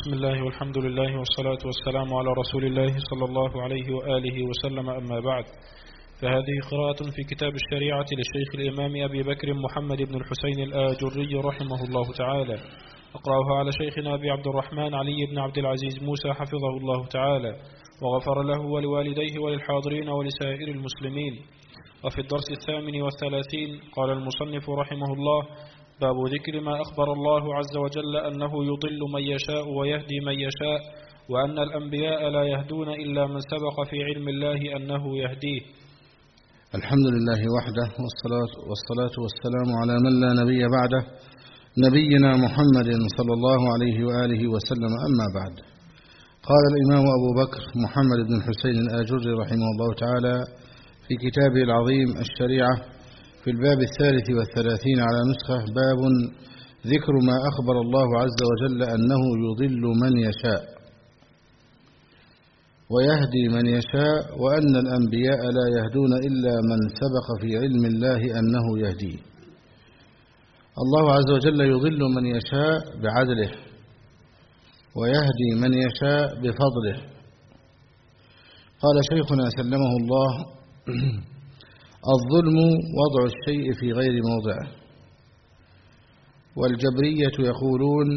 بسم الله والحمد لله والصلاة والسلام على رسول الله صلى الله عليه وآله وسلم، أما بعد، فهذه قراءة في كتاب الشريعة للشيخ الإمام أبي بكر محمد بن الحسين الآجري رحمه الله تعالى. أقرأها على شيخنا أبي عبد الرحمن علي بن عبد العزيز موسى حفظه الله تعالى وغفر له ولوالديه وللحاضرين ولسائر المسلمين. وفي الدرس 38 قال المصنف رحمه الله: باب ذكر ما أخبر الله عز وجل أنه يضل من يشاء ويهدي من يشاء، وأن الأنبياء لا يهدون إلا من سبق في علم الله أنه يهديه. الحمد لله وحده، والصلاة والسلام على من لا نبي بعده، نبينا محمد صلى الله عليه وآله وسلم، أما بعد. قال الإمام أبو بكر محمد بن الحسين الآجري رحمه الله تعالى في كتابه العظيم الشريعة في الباب 33 على نسخة: باب ذكر ما أخبر الله عز وجل أنه يضل من يشاء ويهدي من يشاء، وأن الأنبياء لا يهدون إلا من سبق في علم الله أنه يهديه. الله عز وجل يضل من يشاء بعدله ويهدي من يشاء بفضله. قال شيخنا سلمه الله: الظلم وضع الشيء في غير موضعه. والجبرية يقولون: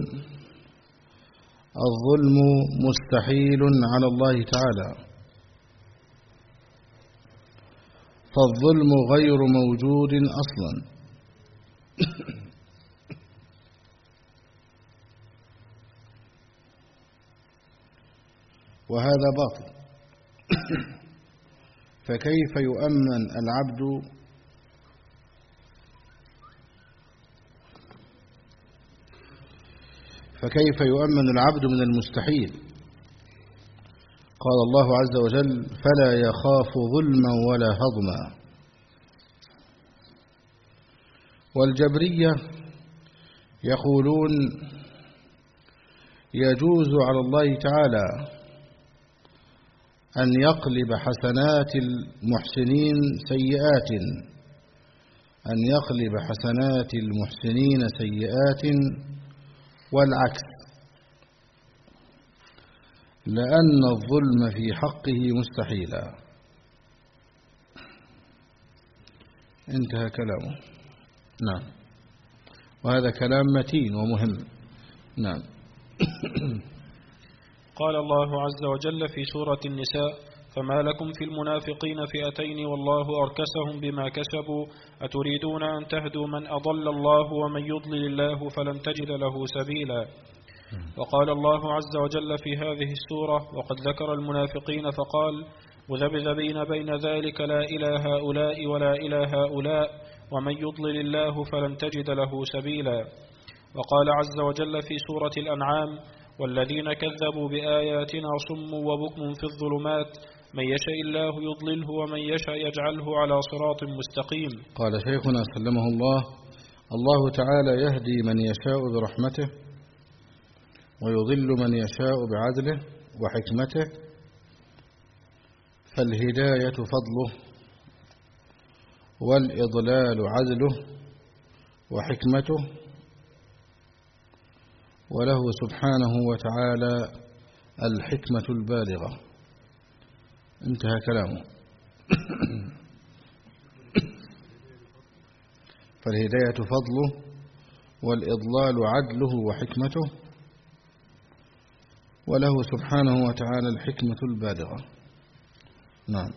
الظلم مستحيل على الله تعالى، فالظلم غير موجود أصلا. وهذا باطل. فكيف يؤمن العبد من المستحيل؟ قال الله عز وجل: فلا يخاف ظلما ولا هضما. والجبرية يقولون: يجوز على الله تعالى أن يقلب حسنات المحسنين سيئات، والعكس، لأن الظلم في حقه مستحيلا. انتهى كلامه. نعم، وهذا كلام متين ومهم. نعم. قال الله عز وجل في سورة النساء: فما لكم في المنافقين فئتين والله أركسهم بما كسبوا أتريدون أن تهدوا من أضل الله ومن يضلل الله فلن تجد له سبيلا. وقال الله عز وجل في هذه السورة: وقد ذكر المنافقين فقال: مذبذبين بين ذلك لا إلى هؤلاء ولا إلى هؤلاء ومن يضلل الله فلن تجد له سبيلا. وقال عز وجل في سورة الأنعام: والذين كذبوا بآياتنا صم وبكم في الظلمات من يشاء الله يضلله ومن يشاء يجعله على صراط مستقيم. قال شيخنا سلمه الله: الله تعالى يهدي من يشاء برحمته ويضل من يشاء بعدله وحكمته، فالهداية فضله والإضلال عدله وحكمته، وله سبحانه وتعالى الحكمة البالغة. انتهى كلامه. فالهداية فضله والإضلال عدله وحكمته، وله سبحانه وتعالى الحكمة البالغة. نعم.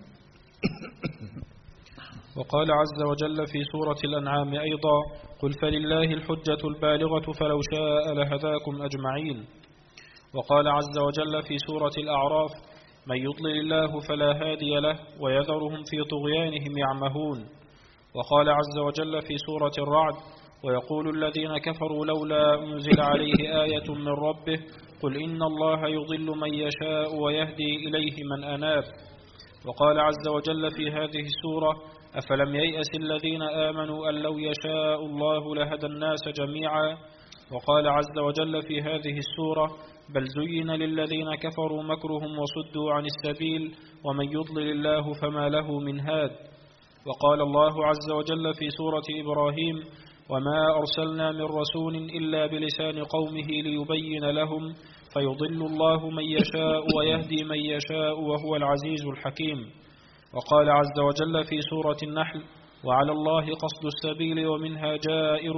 وقال عز وجل في سورة الأنعام أيضا: قل فلله الحجة البالغة فلو شاء لهداكم أجمعين. وقال عز وجل في سورة الأعراف: من يضلل الله فلا هادي له ويذرهم في طغيانهم يعمهون. وقال عز وجل في سورة الرعد: ويقول الذين كفروا لولا أنزل عليه آية من ربه قل إن الله يضل من يشاء ويهدي إليه من أناب. وقال عز وجل في هذه السورة: أفلم ييأس الذين آمنوا أن لو يشاء الله لهدى الناس جميعا. وقال عز وجل في هذه السورة: بل زين للذين كفروا مكرهم وصدوا عن السبيل ومن يضلل الله فما له من هاد. وقال الله عز وجل في سورة إبراهيم: وما أرسلنا من رسول إلا بلسان قومه ليبين لهم فيضل الله من يشاء ويهدي من يشاء وهو العزيز الحكيم. وقال عز وجل في سورة النحل: وعلى الله قصد السبيل ومنها جائر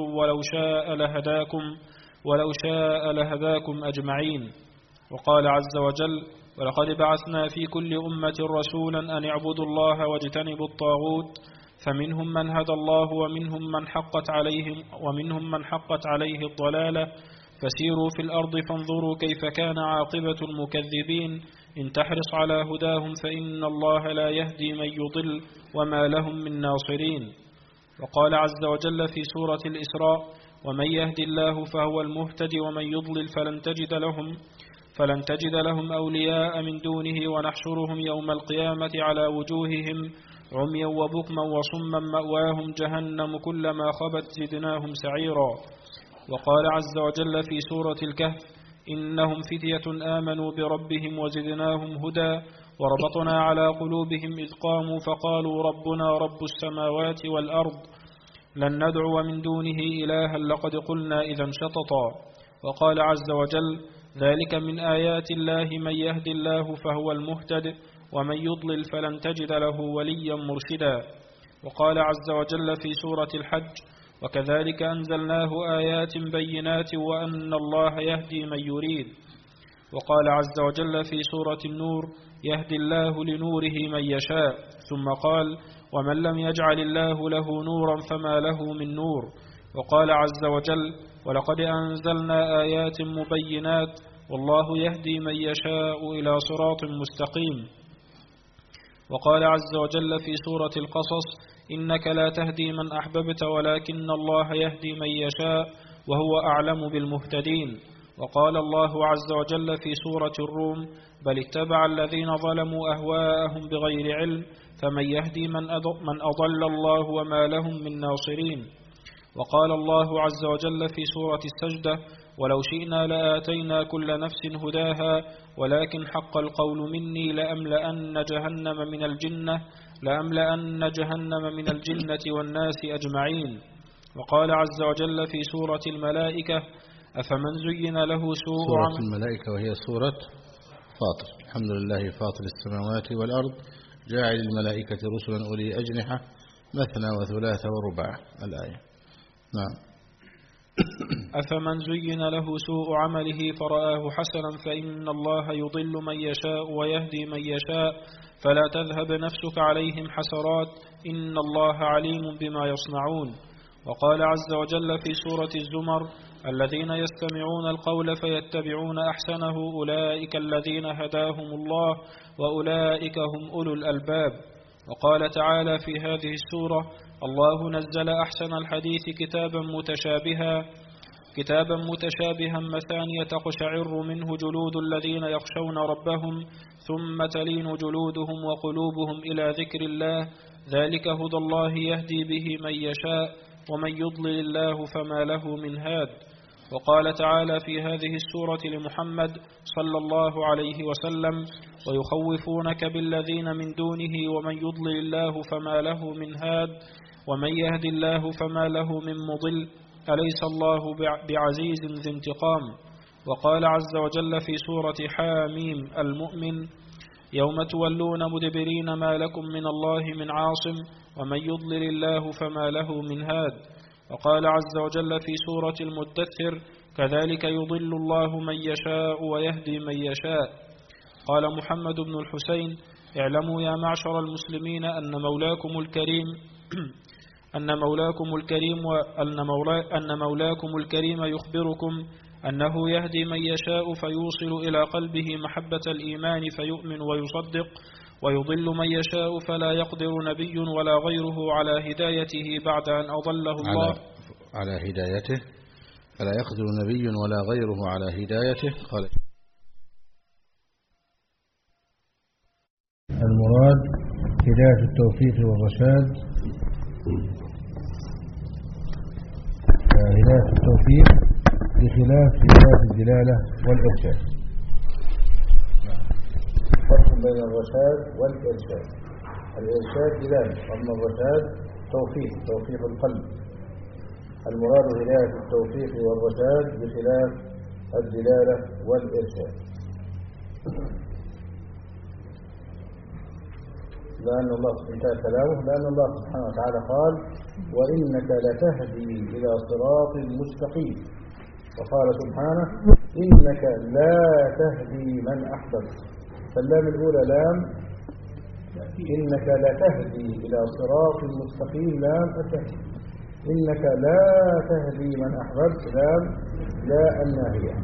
ولو شاء لهداكم أجمعين. وقال عز وجل: ولقد بعثنا في كل أمة رسولا أن اعبدوا الله واجتنبوا الطاغوت فمنهم من هدى الله ومنهم من حقت عليه الضلالة فسيروا في الأرض فانظروا كيف كان عاقبة المكذبين إن تحرص على هداهم فإن الله لا يهدي من يضل وما لهم من ناصرين. وقال عز وجل في سورة الإسراء: ومن يهد الله فهو المهتد ومن يضلل فلن تجد لهم أولياء من دونه ونحشرهم يوم القيامة على وجوههم عميا وبكما وصما مأواهم جهنم كلما خبت زدناهم سعيرا. وقال عز وجل في سورة الكهف: إنهم فتية آمنوا بربهم وزدناهم هدى وربطنا على قلوبهم إذ قاموا فقالوا ربنا رب السماوات والأرض لن ندعو من دونه إلها لقد قلنا إذا شططا. وقال عز وجل: ذلك من آيات الله من يهد الله فهو المهتد ومن يضلل فلن تجد له وليا مرشدا. وقال عز وجل في سورة الحج: وكذلك أنزلناه آيات بينات وأن الله يهدي من يريد. وقال عز وجل في سورة النور: يهدي الله لنوره من يشاء. ثم قال: ومن لم يجعل الله له نورا فما له من نور. وقال عز وجل: ولقد أنزلنا آيات مبينات والله يهدي من يشاء إلى صراط مستقيم. وقال عز وجل في سورة القصص: إنك لا تهدي من أحببت ولكن الله يهدي من يشاء وهو أعلم بالمهتدين. وقال الله عز وجل في سورة الروم: بل اتبع الذين ظلموا أهواءهم بغير علم فمن يهدي من أضل الله وما لهم من ناصرين. وقال الله عز وجل في سورة السجدة: ولو شئنا لآتينا كل نفس هداها ولكن حق القول مني لأملأن جهنم من الجنة والناس أجمعين. وقال عز وجل في سورة الملائكة: أفمن زين له سوء سورة الملائكة وهي سورة فاطر. الحمد لله فاطر السماوات والأرض جاعل الملائكة رسلا أولي أجنحة مثنى وثلاث ورباع الآية. نعم. أفمن زين له سوء عمله فرآه حسنا فإن الله يضل من يشاء ويهدي من يشاء فلا تذهب نفسك عليهم حسرات إن الله عليم بما يصنعون. وقال عز وجل في سورة الزمر: الذين يستمعون القول فيتبعون أحسنه أولئك الذين هداهم الله وأولئك هم أولو الألباب. وقال تعالى في هذه السورة: الله نزل أحسن الحديث كتابا متشابها مثانية تقشعر منه جلود الذين يخشون ربهم ثم تلين جلودهم وقلوبهم إلى ذكر الله ذلك هدى الله يهدي به من يشاء ومن يضلل الله فما له من هاد. وقال تعالى في هذه السورة لمحمد صلى الله عليه وسلم: ويخوفونك بالذين من دونه ومن يضلل الله فما له من هاد ومن يهد الله فما له من مضل أليس الله بعزيز ذي انتقام. وقال عز وجل في سورة حاميم المؤمن: يوم تولون مدبرين ما لكم من الله من عاصم ومن يضلل الله فما له من هاد. وقال عز وجل في سورة المدثر: كذلك يضل الله من يشاء ويهدي من يشاء. قال محمد بن الحسين: اعلموا يا معشر المسلمين أن مولاكم الكريم يخبركم أنه يهدي من يشاء فيوصل إلى قلبه محبة الإيمان فيؤمن ويصدق ويضل من يشاء فلا يقدر نبي ولا غيره على هدايته بعد أن أضله الله على هدايته فلا يقدر نبي ولا غيره على هدايته. قال: المراد هداية التوفيق والرشاد. هداية التوفيق بخلاف هداية الدلالة والإرشاد. فرق بين الرشاد والإرشاد: الإرشاد دلالة، أما الرشاد توفيق القلب. المراد هداية التوفيق والرشاد بخلاف الدلالة والإرشاد. لأن الله انتهى كلامه، لأن الله سبحانه وتعالى قال وإنك لتهدي إلى صراط مستقيم، وقال سبحانه إنك لا تهدي من أحببت. فاللام الأولى لام إنك لتهدي إلى صراط مستقيم، لام التهدي. إنك لا تهدي من أحببت، لام لا الناهية.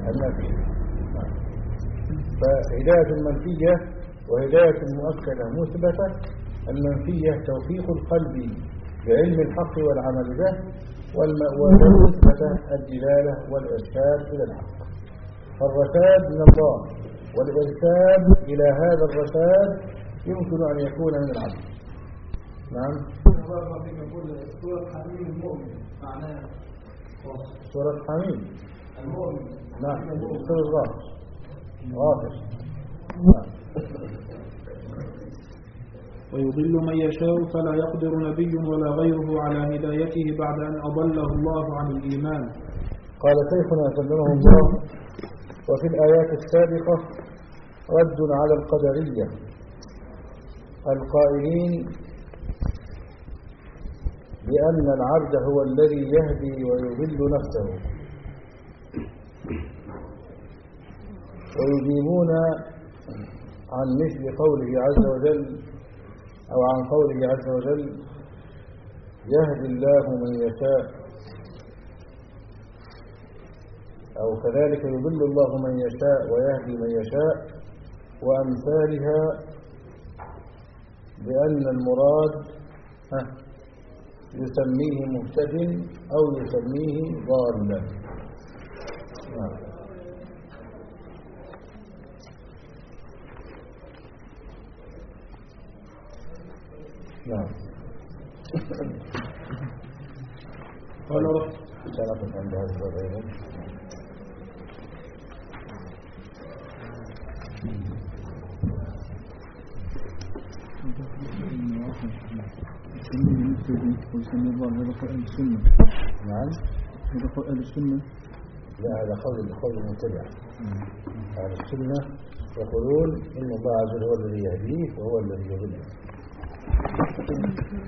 فهداية المنفية وهداية المؤكدة مثبتة. المنفية توفيق القلب بعلم الحق والعمل به، والمثبتة الدلالة والإرشاد إلى الحق. فالرشاد من الله، والإرشاد إلى هذا الرشاد يمكن أن يكون من العبد. نعم. سورة حميم المؤمن معناها سورة حميم المؤمن. نعم. سورة غافر. نعم. ويضل من يشاء فلا يقدر نبي ولا غيره على هدايته بعد أن أضله الله عن الإيمان. قال شيخنا سلمه الله: وفي الآيات السابقة رد على القدرية القائلين بأن العبد هو الذي يهدي ويضل نفسه، ويجيبون عن مثل قوله عز وجل أو عن قوله عز وجل يهدي الله من يشاء، أو كذلك يضل الله من يشاء ويهدي من يشاء، وأمثالها، بأن المراد يسميه مهتد أو يسميه ضالا. نعم. قال سنقف عند هذا الباب. نعم. هذا قول أهل السنة. لا، هذا قول المتبع. أهل السنة يقولون إن الله عز وجل هو الذي يهديه وهو الذي يضله.